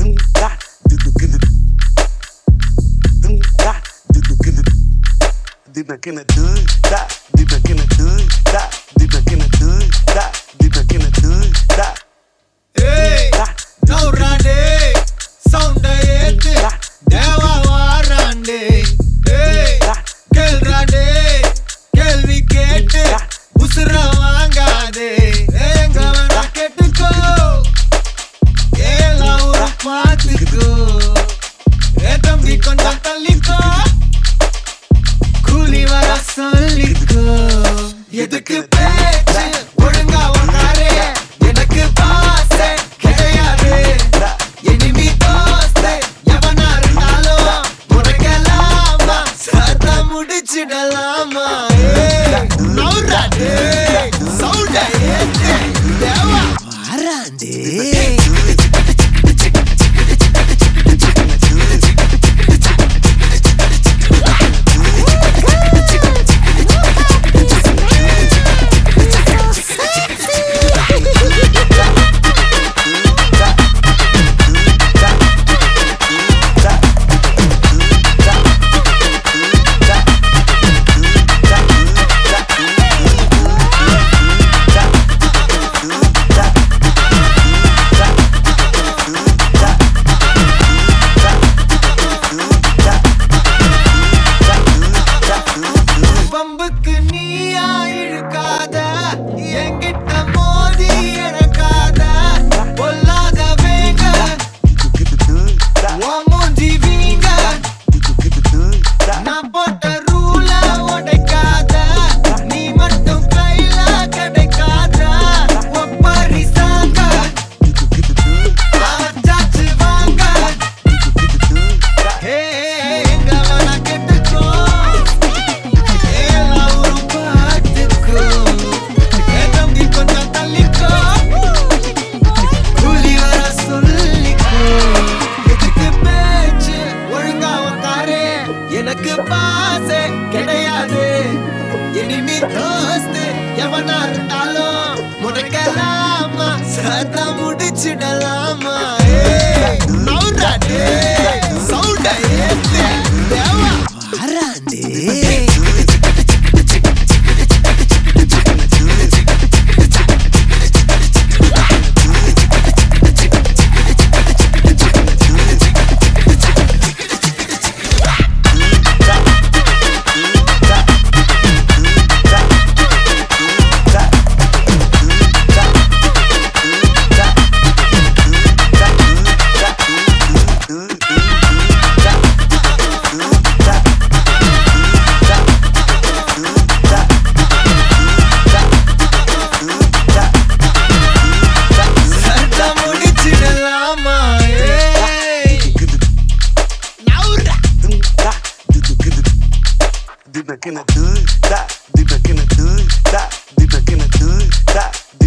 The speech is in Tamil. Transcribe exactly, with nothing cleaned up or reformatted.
Deep back in the hood, stop. Deep back in the hood, stop. Deep back in the hood, stop. Deep back in the hood, stop. Hey, no rande, sound ayete, deva warande. Hey, kel rande, kelvi kete, usra vaangade. Enga vana kettuko, ela uru paathuko. E thambi konjam talliko, கூலி வர சொல்லிக்கோ. எதுக்கு பேச்சு ஒழுங்கா உன்னாரே, எனக்கு பாசே கிடையாது. எனிமி தோஸ்தே எவனா இருந்தாலும் உனக்கெல்லாமா சத்தா முடிச்சிடலாமா. நவுறாதே சவுண்ட ஏத்து தேவா வாராண்டே. பம்புக்கு நீயா இழுக்காத, என்கிட்ட மோதி எனக்காத. பொல்லாத வேங்க உன் மூஞ்சி வீங்க, நான் போட்ட ரூல உடைக்காத. நீ மட்டும் கையில கிடைக்காத. ஒப்பாரி சாங்க சாச்சு வாங்க. ஹே எங்க வேணா கெட்டுக்கோ, எனக்கு பாசே கிடையாது. எனிமி தோஸ்து எவனா இருந்தாலும் முடக்கலாமா சத்தா முடிச்சிடலாமா. நவுறாடே சவுண்ட ஏத்து தேவா வாராண்டே. Deep back in the hood, stop. Deep back in the hood, stop. Deep back in the hood, stop.